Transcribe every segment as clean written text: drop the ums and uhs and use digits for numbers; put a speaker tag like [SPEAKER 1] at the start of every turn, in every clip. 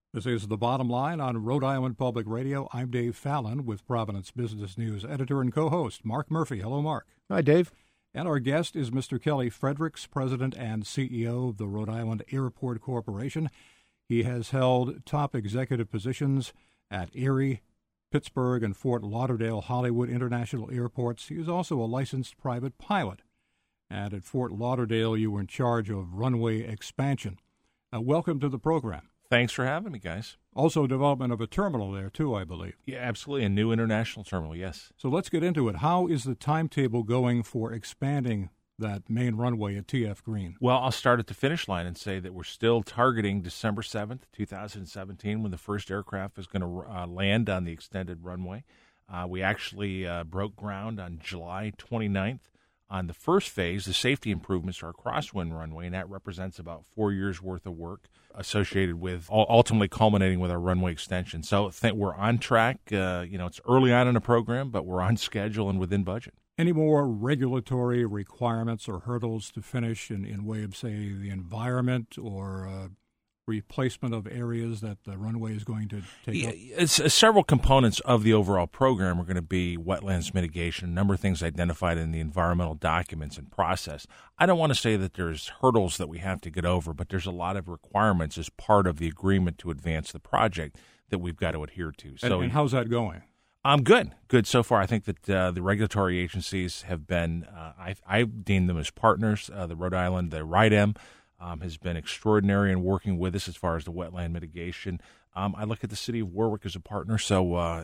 [SPEAKER 1] This is The Bottom Line on Rhode Island Public Radio. I'm Dave Fallon with Providence Business News editor and co-host Mark Murphy. Hello, Mark.
[SPEAKER 2] Hi, Dave.
[SPEAKER 1] And our guest is Mr. Kelly Fredericks, President and CEO of the Rhode Island Airport Corporation. He has held top executive positions at Erie, Pittsburgh, and Fort Lauderdale Hollywood International Airports. He is also a licensed private pilot. And at Fort Lauderdale, you were in charge of runway expansion. Welcome to the program.
[SPEAKER 3] Thanks for having me, guys.
[SPEAKER 1] Also development of a terminal there, too, I believe.
[SPEAKER 3] Yeah, absolutely. A new international terminal, yes.
[SPEAKER 1] So let's get into it. How is the timetable going for expanding that main runway at TF Green?
[SPEAKER 3] Well, I'll start at the finish line and say that we're still targeting December 7th, 2017, when the first aircraft is going to land on the extended runway. We actually broke ground on July 29th. On the first phase, the safety improvements are a crosswind runway, and that represents about 4 years' worth of work associated with ultimately culminating with our runway extension. So we're on track. It's early on in the program, but we're on schedule and within budget.
[SPEAKER 1] Any more regulatory requirements or hurdles to finish in way of, say, the environment or replacement of areas that the runway is going to take up?
[SPEAKER 3] It's several components of the overall program are going to be wetlands mitigation, a number of things identified in the environmental documents and process. I don't want to say that there's hurdles that we have to get over, but there's a lot of requirements as part of the agreement to advance the project that we've got to adhere to.
[SPEAKER 1] And how's that going?
[SPEAKER 3] Good so far. I think that the regulatory agencies have been, I've deemed them as partners. The Rhode Island, the RIDEM, has been extraordinary in working with us as far as the wetland mitigation. I look at the city of Warwick as a partner, so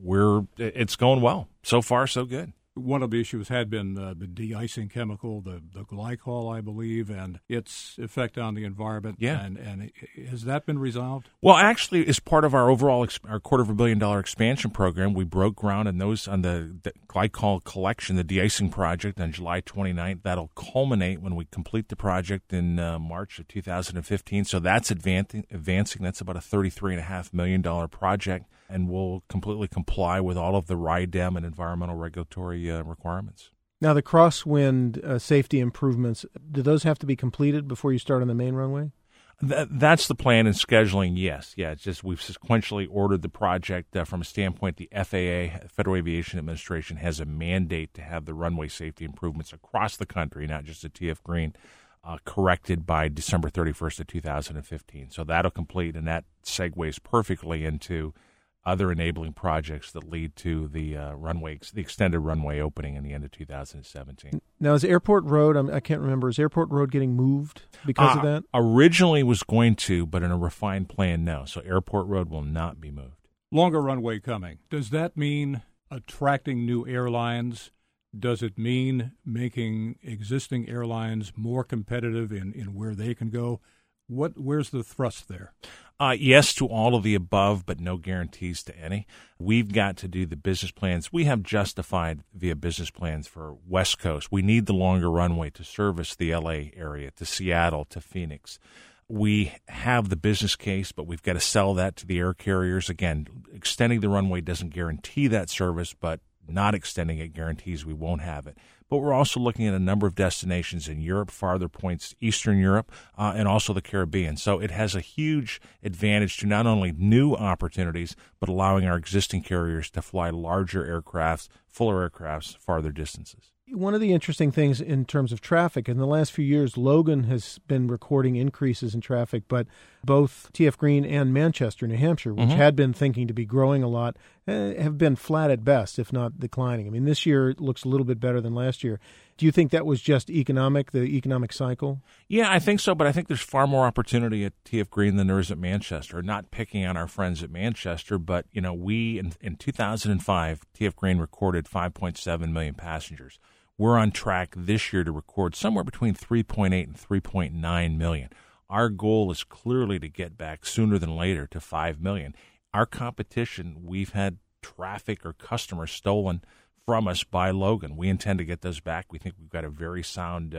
[SPEAKER 3] it's going well. So far, so good.
[SPEAKER 1] One of the issues had been the de-icing chemical, the glycol, I believe, and its effect on the environment.
[SPEAKER 3] Yeah.
[SPEAKER 1] And has that been resolved?
[SPEAKER 3] Well, actually, as part of our overall our $250 million expansion program, we broke ground on the glycol collection, the de-icing project, on July 29th. That'll culminate when we complete the project in March of 2015. So that's advancing. That's about a $33.5 million project, and we'll completely comply with all of the RIDEM and environmental regulatory requirements.
[SPEAKER 2] Now, the crosswind safety improvements, do those have to be completed before you start on the main runway?
[SPEAKER 3] That's the plan and scheduling, yes. Yeah, it's just we've sequentially ordered the project from a standpoint. The FAA, Federal Aviation Administration, has a mandate to have the runway safety improvements across the country, not just at TF Green, corrected by December 31st of 2015. So that'll complete, and that segues perfectly into other enabling projects that lead to the the extended runway opening in the end of 2017.
[SPEAKER 2] Now, is Airport Road, I can't remember, is Airport Road getting moved because of that?
[SPEAKER 3] Originally was going to, but in a refined plan, no. So Airport Road will not be moved.
[SPEAKER 1] Longer runway coming. Does that mean attracting new airlines? Does it mean making existing airlines more competitive in where they can go? Where's the thrust there?
[SPEAKER 3] Yes to all of the above, but no guarantees to any. We've got to do the business plans. We have justified via business plans for West Coast. We need the longer runway to service the L.A. area, to Seattle, to Phoenix. We have the business case, but we've got to sell that to the air carriers. Again, extending the runway doesn't guarantee that service, but not extending it guarantees we won't have it. But we're also looking at a number of destinations in Europe, farther points, Eastern Europe, and also the Caribbean. So it has a huge advantage to not only new opportunities, but allowing our existing carriers to fly larger aircrafts, fuller aircrafts, farther distances.
[SPEAKER 2] One of the interesting things in terms of traffic, in the last few years, Logan has been recording increases in traffic, but both TF Green and Manchester, New Hampshire, which had been thinking to be growing a lot, have been flat at best, if not declining. I mean, this year it looks a little bit better than last year. Do you think that was just the economic cycle?
[SPEAKER 3] Yeah, I think so, but I think there's far more opportunity at TF Green than there is at Manchester. Not picking on our friends at Manchester, but we in 2005, TF Green recorded 5.7 million passengers. We're on track this year to record somewhere between 3.8 and 3.9 million. Our goal is clearly to get back sooner than later to 5 million. Our competition, we've had traffic or customers stolen from us by Logan. We intend to get those back. We think we've got a very sound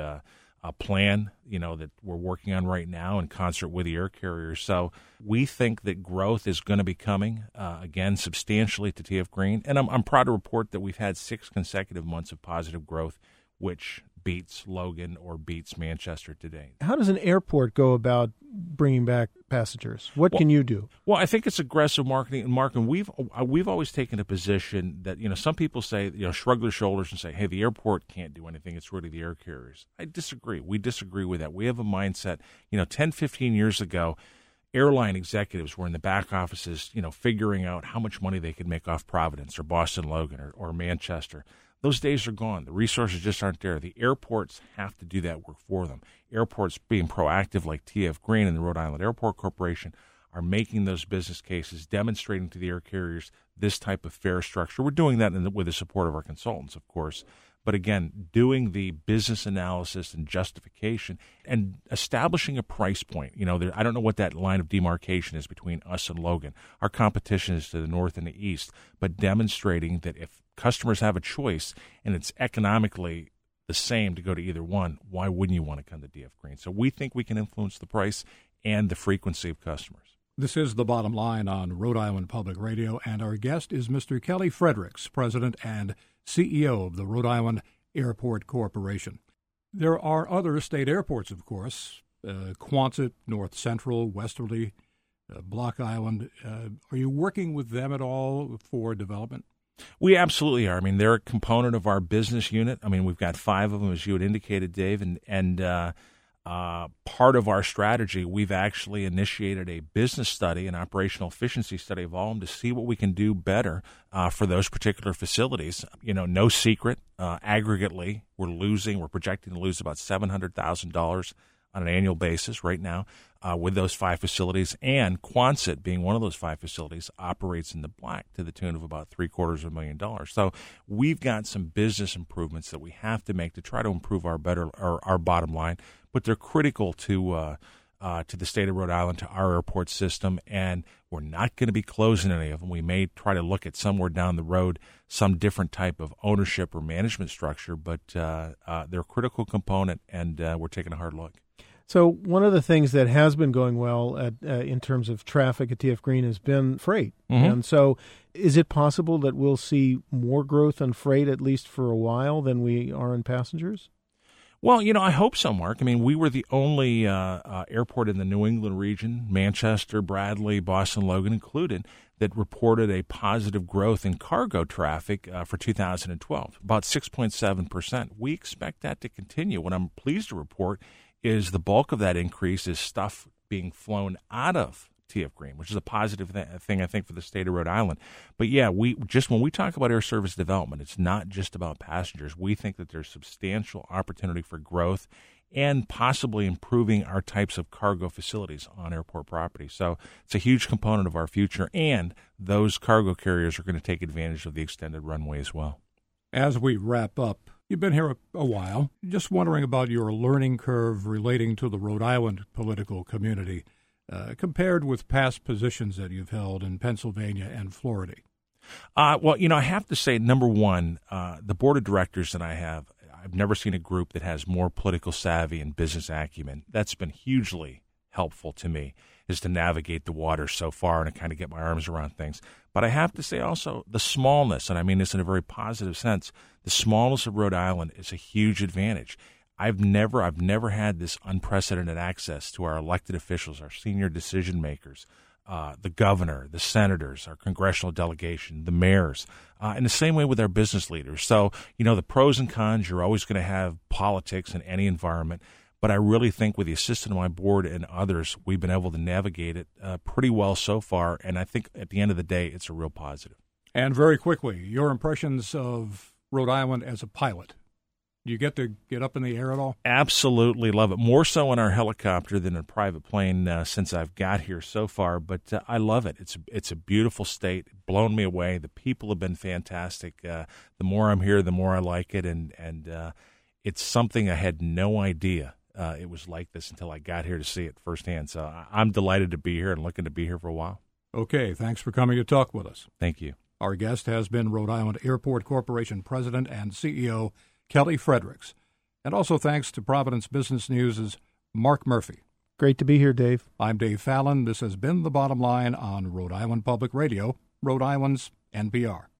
[SPEAKER 3] plan, that we're working on right now in concert with the air carriers. So we think that growth is going to be coming, again, substantially to TF Green. And I'm proud to report that we've had 6 consecutive months of positive growth, which beats Logan or beats Manchester today.
[SPEAKER 2] How does an airport go about bringing back passengers? What can you do?
[SPEAKER 3] Well, I think it's aggressive marketing. And we've always taken a position that, some people say, shrug their shoulders and say, hey, the airport can't do anything. It's really the air carriers. I disagree. We disagree with that. We have a mindset, 10, 15 years ago, airline executives were in the back offices, figuring out how much money they could make off Providence or Boston Logan or Manchester. Those days are gone. The resources just aren't there. The airports have to do that work for them. Airports being proactive like TF Green and the Rhode Island Airport Corporation are making those business cases, demonstrating to the air carriers this type of fare structure. We're doing that with the support of our consultants, of course. But again, doing the business analysis and justification and establishing a price point. I don't know what that line of demarcation is between us and Logan. Our competition is to the north and the east, but demonstrating that if customers have a choice and it's economically the same to go to either one, why wouldn't you want to come to DF Green? So we think we can influence the price and the frequency of customers.
[SPEAKER 1] This is The Bottom Line on Rhode Island Public Radio, and our guest is Mr. Kelly Fredericks, President and CEO of the Rhode Island Airport Corporation. There are other state airports, of course, Quonset, North Central, Westerly, Block Island. Are you working with them at all for development?
[SPEAKER 3] We absolutely are. I mean, they're a component of our business unit. I mean, we've got 5 of them, as you had indicated, Dave, and part of our strategy, we've actually initiated a business study, an operational efficiency study of all of them to see what we can do better for those particular facilities. No secret, aggregately, we're projecting to lose about $700,000 on an annual basis right now with those 5 facilities, and Quonset, being one of those 5 facilities, operates in the black to the tune of about $750,000. So we've got some business improvements that we have to make to try to improve our bottom line, but they're critical to the state of Rhode Island, to our airport system, and we're not going to be closing any of them. We may try to look at somewhere down the road some different type of ownership or management structure, but they're a critical component, and we're taking a hard look.
[SPEAKER 2] So one of the things that has been going well in terms of traffic at TF Green has been freight. Mm-hmm. And so is it possible that we'll see more growth on freight, at least for a while, than we are in passengers?
[SPEAKER 3] Well, I hope so, Mark. I mean, we were the only airport in the New England region, Manchester, Bradley, Boston, Logan included, that reported a positive growth in cargo traffic for 2012, about 6.7%. We expect that to continue. What I'm pleased to report is the bulk of that increase is stuff being flown out of TF Green, which is a positive thing, I think, for the state of Rhode Island. But yeah, when we talk about air service development, it's not just about passengers. We think that there's substantial opportunity for growth and possibly improving our types of cargo facilities on airport property. So it's a huge component of our future, and those cargo carriers are going to take advantage of the extended runway as well.
[SPEAKER 1] As we wrap up, you've been here a while. Just wondering about your learning curve relating to the Rhode Island political community, compared with past positions that you've held in Pennsylvania and Florida.
[SPEAKER 3] Well, I have to say, number one, the board of directors that I have, I've never seen a group that has more political savvy and business acumen. That's been hugely helpful to me, is to navigate the water so far and to kind of get my arms around things. But I have to say also the smallness, and I mean this in a very positive sense, the smallness of Rhode Island is a huge advantage. I've never had this unprecedented access to our elected officials, our senior decision makers, the governor, the senators, our congressional delegation, the mayors, in the same way with our business leaders. So, the pros and cons, you're always going to have politics in any environment. But I really think with the assistance of my board and others, we've been able to navigate it pretty well so far. And I think at the end of the day, it's a real positive.
[SPEAKER 1] And very quickly, your impressions of Rhode Island as a pilot. Do you get to get up in the air at all?
[SPEAKER 3] Absolutely love it. More so in our helicopter than in a private plane since I've got here so far. But I love it. It's a beautiful state. Blown me away. The people have been fantastic. The more I'm here, the more I like it. And it's something I had no idea it was like this until I got here to see it firsthand. So I'm delighted to be here and looking to be here for a while.
[SPEAKER 1] Okay, thanks for coming to talk with us.
[SPEAKER 3] Thank you.
[SPEAKER 1] Our guest has been Rhode Island Airport Corporation President and CEO Kelly Fredericks. And also thanks to Providence Business News' Mark Murphy.
[SPEAKER 2] Great to be here, Dave.
[SPEAKER 1] I'm Dave Fallon. This has been The Bottom Line on Rhode Island Public Radio, Rhode Island's NPR.